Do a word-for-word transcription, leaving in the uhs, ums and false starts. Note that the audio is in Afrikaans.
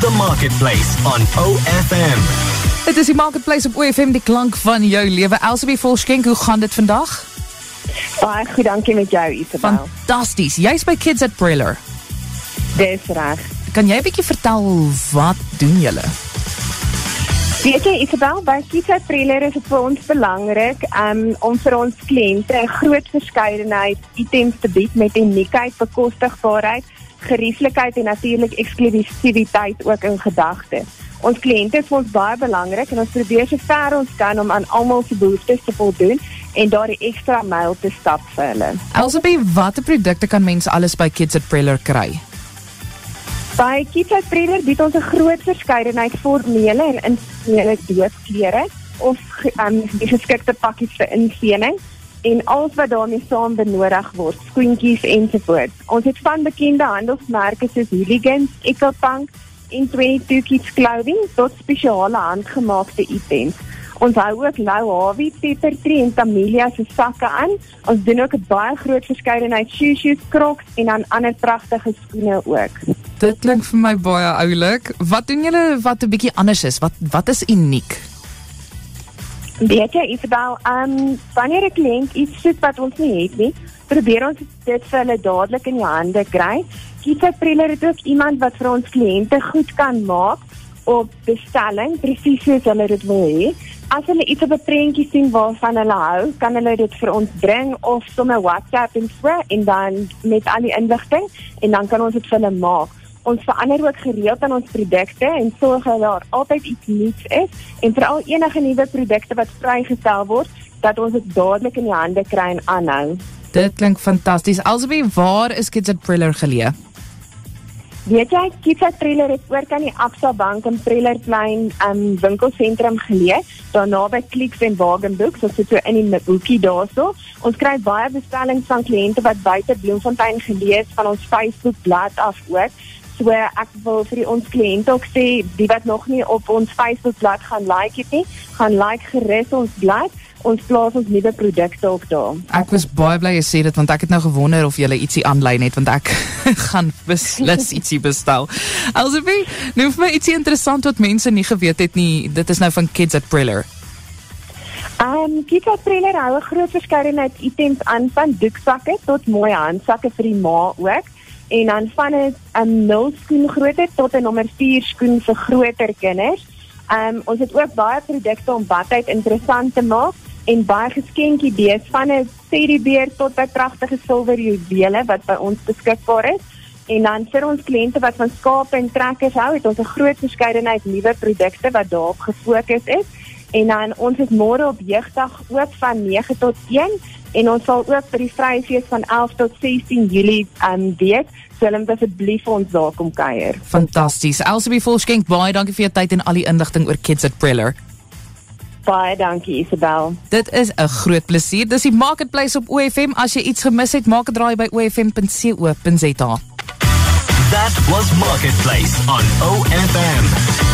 The Marketplace on O F M. Dit is die Marketplace op O F M, die klank van jou lewe. Elsabie Volskenk, hoe gaan dit vandag? Baie goed, dankie met jou, Isabel. Fantasties. Jy's by Kids at Preller. Dis reg. Kan jy 'n bietjie vertel, wat doen julle? Weet jy, Isabel, by Kids at Preller is het vir ons belangrik um, om vir ons kliënte 'n groot verskeidenheid items te bied met uniekheid, bekostigbaarheid, gerieflikheid en natuurlik eksklusiwiteit ook in gedagte. Ons kliënte is vir ons baie belangrik en ons probeer so ver ons kan om aan almal se behoeftes te voldoen en daardie ekstra myl te stap vir hulle. Elsabie, watter produkte kan mense alles by Kids at Preller kry? By Kids at Preller bied ons 'n groot verskeidenheid formele en informele doopklere of um, die geskikte pakkies vir inseening en alles wat daarmee saam benodig word, skoentjies ensovoorts. Ons het van bekende handelsmerke soos Hooligans, Ecopunk en twenty-two Kids Clothing tot spesiale handgemaakte items. Ons hou ook Lou Harvey, Peppertree en Tamilia se sakke aan. Ons doen ook 'n baie groot verskeidenheid shoes, Crocs en dan ander pragtige skoene ook. Dit klink vir my baie oulik. Wat doen julle wat 'n bietjie anders is? Wat wat is uniek? Weet jy, Isabel, um, wanneer 'n kliënt iets soek wat ons nie het nie, probeer ons dit vir hulle dadelik in die hande kry. Kids at Preller het ook iemand wat vir ons kliënte goed kan maak op bestelling, presies soos hulle dit wil hê. As hulle iets op 'n prentjie sien waarvan hulle hou, kan hulle dit vir ons bring of sommer WhatsApp en so en dan met al die inligting en dan kan ons dit vir hulle maak. Ons verander ook gereeld aan ons produkte en sorg dat daar altyd iets nuuts is en veral enige nuwe produkte wat vrygestel word, dat ons dit dadelik in die hande kry en aanhou. Dit klink fantasties. Elsabie, waar is Kids at Preller geleë? Weet jy, Kids at Preller het ook aan die Absa Bank in Prellerplein um, winkelsentrum geleë, daarna by Clicks en Wagenbooks, ons sit so in die hoekie daarso. Ons kry baie bestellings van kliënte wat buite Bloemfontein gelees van ons Facebookblad af ook. So ek wil vir die, ons kliënte ook sê, die wat nog nie op ons Facebookblad gaan like het nie, gaan like gerus ons blad. Ons plaas ons nuwe produkte ook daar. Ek was baie bly jy sê dit, want ek het nou gewonder of jy ietsie aanlyn het, want ek gaan beslis ietsie bestel. Elsabie, nou vir my ietsie interessant wat mense nie geweet het nie, dit is nou van Kids at Preller. Um, Kids at Preller hou 'n groot verskeidenheid items aan, van doeksakke tot mooi handsakke vir die ma ook, en dan van 'n um, nul skoen grootte tot 'n nommer vier skoen vir groter kinders. Um, ons het ook baie produkte om badtyd interessant te maak, en baie geskenkidees van 'n teddybeer tot by pragtige silwer juwele wat by ons beskikbaar is. En dan vir ons kliënte wat van skape en trekkers hou, het ons 'n groot verskeidenheid nuwe produkte wat daarop gefokus is. En dan ons is môre op Jeugdag oop van nege tot een en ons sal ook vir die Vryfees van elf tot sestien Julie um, wees. So hulle moet asseblief vir ons daar kom kuier. Fantasties. Elsabie Volskenk, baie dankie vir jou tyd en al die inligting oor Kids at Preller. Baie dankie, Isabel. Dit is 'n groot plesier. Dis die Marketplace op O F M. As jy iets gemis het, maak 'n draai by o f m punt co punt za. That was Marketplace on O F M.